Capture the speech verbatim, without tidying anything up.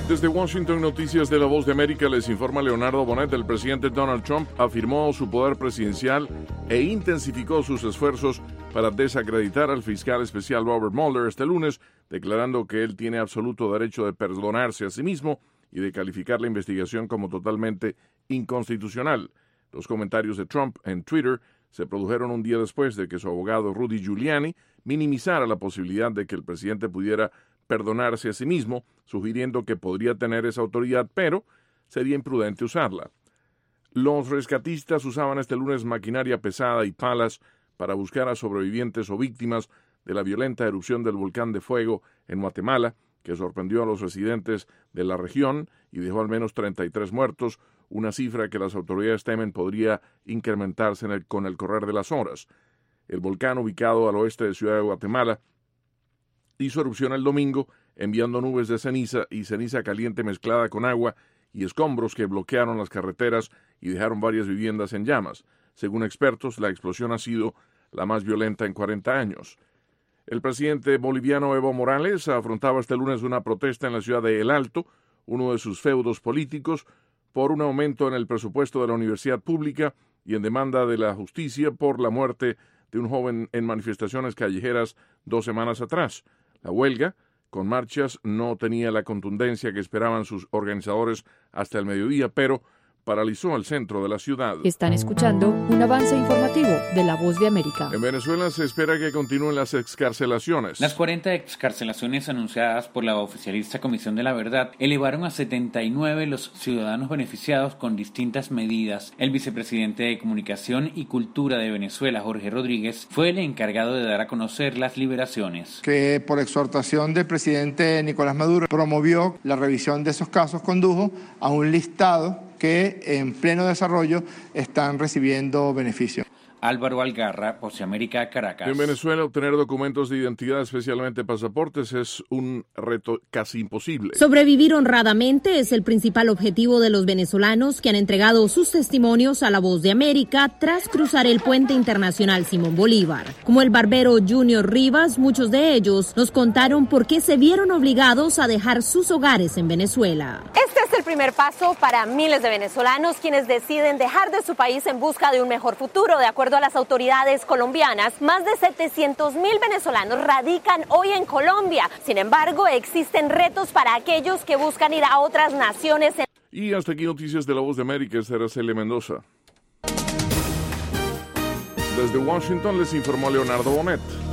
Desde Washington, Noticias de la Voz de América, les informa Leonardo Bonet. El presidente Donald Trump afirmó su poder presidencial e intensificó sus esfuerzos para desacreditar al fiscal especial Robert Mueller este lunes, declarando que él tiene absoluto derecho de perdonarse a sí mismo y de calificar la investigación como totalmente inconstitucional. Los comentarios de Trump en Twitter se produjeron un día después de que su abogado Rudy Giuliani minimizara la posibilidad de que el presidente pudiera perdonarse a sí mismo, sugiriendo que podría tener esa autoridad, pero sería imprudente usarla. Los rescatistas usaban este lunes maquinaria pesada y palas para buscar a sobrevivientes o víctimas de la violenta erupción del volcán de fuego en Guatemala, que sorprendió a los residentes de la región y dejó al menos treinta y tres muertos, una cifra que las autoridades temen podría incrementarse en el, con el correr de las horas. El volcán, ubicado al oeste de Ciudad de Guatemala, hizo erupción el domingo, enviando nubes de ceniza y ceniza caliente mezclada con agua y escombros que bloquearon las carreteras y dejaron varias viviendas en llamas. Según expertos, la explosión ha sido la más violenta en cuarenta años. El presidente boliviano Evo Morales afrontaba este lunes una protesta en la ciudad de El Alto, uno de sus feudos políticos, por un aumento en el presupuesto de la universidad pública y en demanda de la justicia por la muerte de un joven en manifestaciones callejeras dos semanas atrás. La huelga, con marchas, no tenía la contundencia que esperaban sus organizadores hasta el mediodía, pero paralizó el centro de la ciudad. Están escuchando un avance informativo de La Voz de América. En Venezuela se espera que continúen las excarcelaciones. Las cuarenta excarcelaciones anunciadas por la oficialista Comisión de la Verdad elevaron a setenta y nueve los ciudadanos beneficiados con distintas medidas. El vicepresidente de Comunicación y Cultura de Venezuela, Jorge Rodríguez, fue el encargado de dar a conocer las liberaciones. Que por exhortación del presidente Nicolás Maduro promovió la revisión de esos casos, condujo a un listado que en pleno desarrollo están recibiendo beneficios. Álvaro Algarra, Voceamérica, Caracas. En Venezuela, obtener documentos de identidad, especialmente pasaportes, es un reto casi imposible. Sobrevivir honradamente es el principal objetivo de los venezolanos que han entregado sus testimonios a La Voz de América tras cruzar el puente internacional Simón Bolívar. Como el barbero Junior Rivas, muchos de ellos nos contaron por qué se vieron obligados a dejar sus hogares en Venezuela. Este es el primer paso para miles de venezolanos quienes deciden dejar de su país en busca de un mejor futuro. De acuerdo a las autoridades colombianas, más de setecientos mil venezolanos radican hoy en Colombia. Sin embargo, existen retos para aquellos que buscan ir a otras naciones. En... Y hasta aquí Noticias de la Voz de América. Esta era Celia Mendoza. Desde Washington les informó Leonardo Bonet.